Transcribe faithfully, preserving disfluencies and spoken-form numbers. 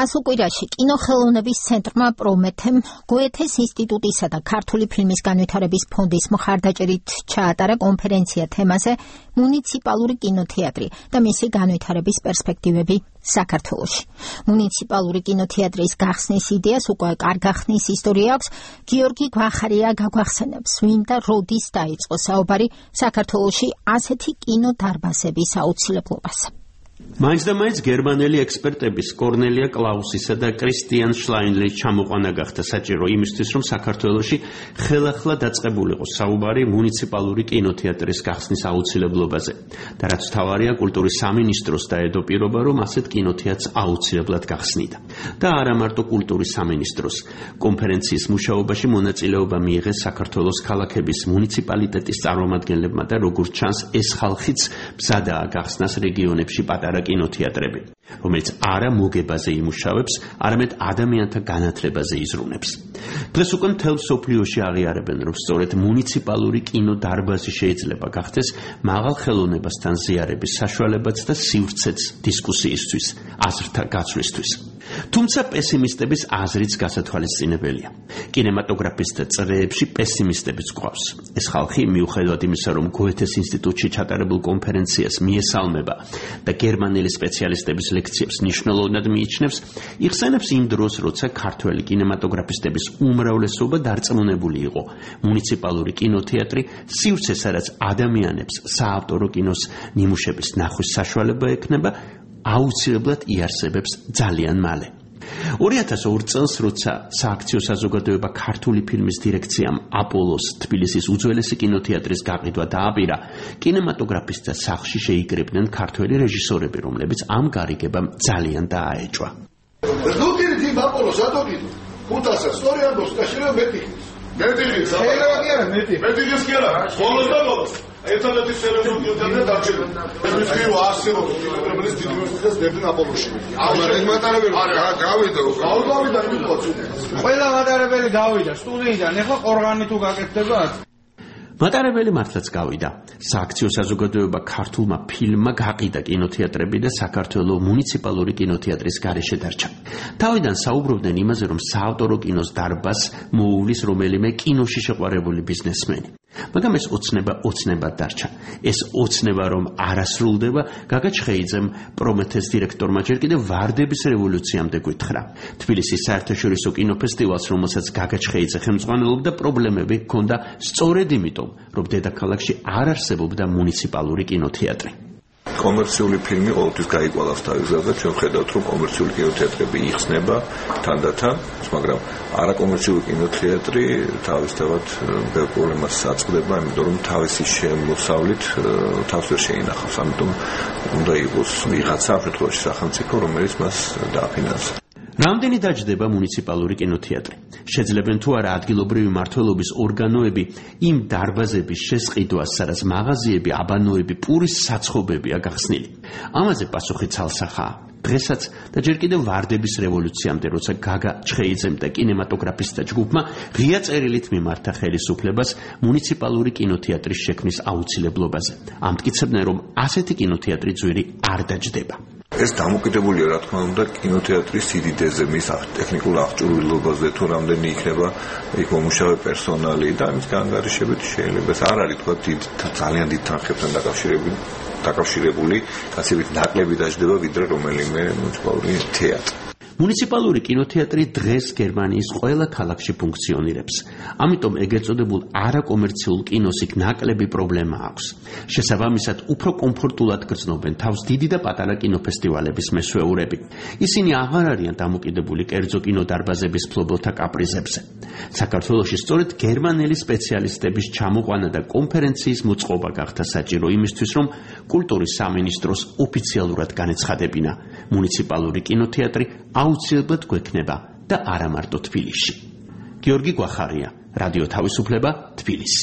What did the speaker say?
გასუკვირაში კინოხელოვნების ცენტრმა პრომეთემ გოეთეს ინსტიტუტისა და ქართული ფილმის განვითარების ფონდის მხარდაჭერით ჩაატარა კონფერენცია თემაზე მუნიციპალური კინოთეატრი და მისი განვითარების პერსპექტივები საქართველოში. მუნიციპალური კინოთეატრის გახსნის იდეას უკვე კარგახსნის ისტორია აქვს. გიორგი გვახარია გაგვახსენებს, ვინ და როდის დაიწყო საუბარი საქართველოში ასეთი კინოდარბაზების აუცილებლობაზე. მაინც და მაინც გერმანელი ექსპერტების კორნელია კლაუსისა და კრისტიან შლაინლის ჩამოყვანა გახდა საჭირო იმისთვის, რომ საქართველოში ხელახლა დაწყებულიყო საუბარი მუნიციპალური კინოთეატრის გახსნის აუცილებლობაზე. და რაც თავარია, კულტურის სამინისტროს დაედო პირობა, რომ ასეთ კინოთეატრს აუცილებლად გახსნიდა. და არა მარტო კულტურის სამინისტროს. კონფერენციის მუშაობაში მონაწილეობა მიიღეს საქართველოს ქალაქების მუნიციპალიტეტის წარმომადგენლებმა და როგორც ჩანს, ეს ხალხიც მზადაა გახსნას რეგიონებში პატარა კინოთეატრები, რომელიც არა მოგებაზე იმუშავებს, არამედ ადამიანთა განათლებაზე იზრუნებს. დღეს უკვე მთელ მსოფლიოში აღიარებენ, რომ სწორედ მუნიციპალური კინოდარბაზი შეიძლება გახდეს მაღალ ხელოვნებასთან ზიარების საშუალებაც და სივრცეც დისკუსიისთვის, აზრთა გაცვლისთვის. თუმცა პესიმისტების აზრიც გასათვალისწინებელია. კინემატოგრაფისტთა წრეებში პესიმისტებიც გვყავს. ეს ხალხი მიუხედავად იმისა, რომ გოეთეს ინსტიტუტში ჩატარებულ კონფერენციას მიესალმება და გერმანელი სპეციალისტების ლექციებს მნიშვნელოვნად მიიჩნევს, იხსენებს იმ დროს, როცა ქართველი კინემატოგრაფისტების უმრავლესობა დარწმუნებული იყო, მუნიციპალური კინოთეატრი სივრცე, სადაც ადამიანებს საავტორო კინოს ნიმუშების ნახვის საშუალება ექნება, აუცილებლად იარსებებს ძალიან მალე. ორი ათას ორ წელს, როცა სააქციო საზოგადოება ქართული ფილმის დირექციამ აპოლოს თბილისის უძველესი კინოთეატრის გაყიდვა დააპირა, კინემატოგრაფისტთა სახლში შეიკრიბნენ ქართველი რეჟისორები, რომლებიც ამ გარიგებამ ძალიან დააეჭვა. Ждут им აპოლოს ატოგიდო. ხუთასა სწორი ამბობს, კაშირო მეტიხის. მეტიხის. შეიძლება კი არა, მეტი. მეტიხის კი არა. ბოლოს და ბოლოს. ერთადერთი სერიოზული კინოთეატრი დარჩება. ეს მისგივ ასი პრობლემის დიდი მუსიკას დებდნენ აპოლოში. ამაზე მატარებელი გავიდა, გავიდა იმითაც. ყველა მატარებელი გავიდა სტუდიიდან, ეხლა ყორღანი თუ გაკეთდებათ? მატარებელი მართლაც გავიდა. სააქციო საზოგადოება ქართულმა ფილმმა გაყიდა კინოთეატრები და საქართველოს მუნიციპალური კინოთეატრის გარეშე დარჩა. თავიდან საუბრობდნენ იმაზე, რომ საავტორო კინოს დარბაზს მოუვლის რომელიმე კინოში შეყვარებული ბიზნესმენი. მაგრამ ეს ოცნება ოცნებად დარჩა. ეს ოცნება რომ არ ასრულდება, გაგა ჩხეიძემ პრომეთეს დირექტორმა ჯერ კიდევ ვარდების რევოლუციამდე გვითხრა. თბილისის საერთაშორისო კინოფესტივალს, რომელსაც გაგა ჩხეიძე ხელმძღვანელობდა, პრობლემები ჰქონდა სწორედ იმიტომ, რომ დედაქალაქში არ არსებობდა მუნიციპალური კინოთეატრი. კომერციული ფილმი ყოველთვის გაიყვალავს თავისგან და ჩვენ ხედავთ, რომ კომერციული კინოთეატრები იხსნება თანდათან, მაგრამ არაკომერციული კინოთეატრი თავისთავად ბევრ პრობლემას აწყდება, იმიტომ რომ თავისი შემოსავლით თავს ვერ შეინახავს, ამიტომ უნდა იყოს ვიღაცა, ამ შემთხვევაში სახელმწიფო, რომელიც მას დააფინანსებს. რამდენი დაჯდება მუნიციპალური კინოთეატრი? შეძლებენ თუ არა ადგილობრივი მმართველობის ორგანოები იმ დარბაზების შესყიდვას, სადაც მაღაზიები, აბანოები, პურის საცხობებია გახსნილი? ამაზე პასუხი ცალსახაა. დღესაც და ჯერ კიდევ ვარდების რევოლუციამდე, როცა გაგა ჩხეიძემ და კინემატოგრაფისტთა ჯგუფმა ღია წერილით მიმართა ხელისუფლებას მუნიციპალური კინოთეატრის შექმნის აუცილებლობაზე. ამტკიცებდნენ, რომ ასეთი კინოთეატრი ძვირი არ დაჯდება. ეს დამოკიდებულია, რა თქმა უნდა, კინოთეატრის სიდიდეზე, მის ტექნიკურ აღჭურვილობაზე, თუ რამდენი იქნება იქ მომუშავე პერსონალი და ამის განგარიშებით შეიძლება ეს არ არის თქვა დიდ ძალიან დიდ თანხებთან დაკავშირებული, დაკავშირებული, გასებით ნაკლები დაჯდება, ვიდრე რომელიმე მუნიციპალური თეატრი. მუნიციპალური კინოთეატრი დღეს გერმანიის ყველა ქალაქში ფუნქციონირებს. ამიტომ ეგ ეწოდებულ არაკომერციულ კინოს იქ ნაკლები პრობლემა აქვს. შესაბამისად, უფრო კომფორტულად გრძნობენ თავს დიდი და პატარა კინოფესტივალების მესვეურები. ისინი აღარ არიან დამოკიდებული კერძო კინოდარბაზების ფლობელთა კაპრიზებზე. საქართველოში სწორედ გერმანელი სპეციალისტების ჩამოყვანა და კონფერენციის მოწყობა გახდა საჭირო იმისთვის, რომ კულტურის სამინისტროს ოფიციალურად განეცხადებინა მუნიციპალური კინოთეატრი აუცილებლად გვექნება და არა მარტო თბილისში. გიორგი გვახარია, რადიო თავისუფლება, თბილისი.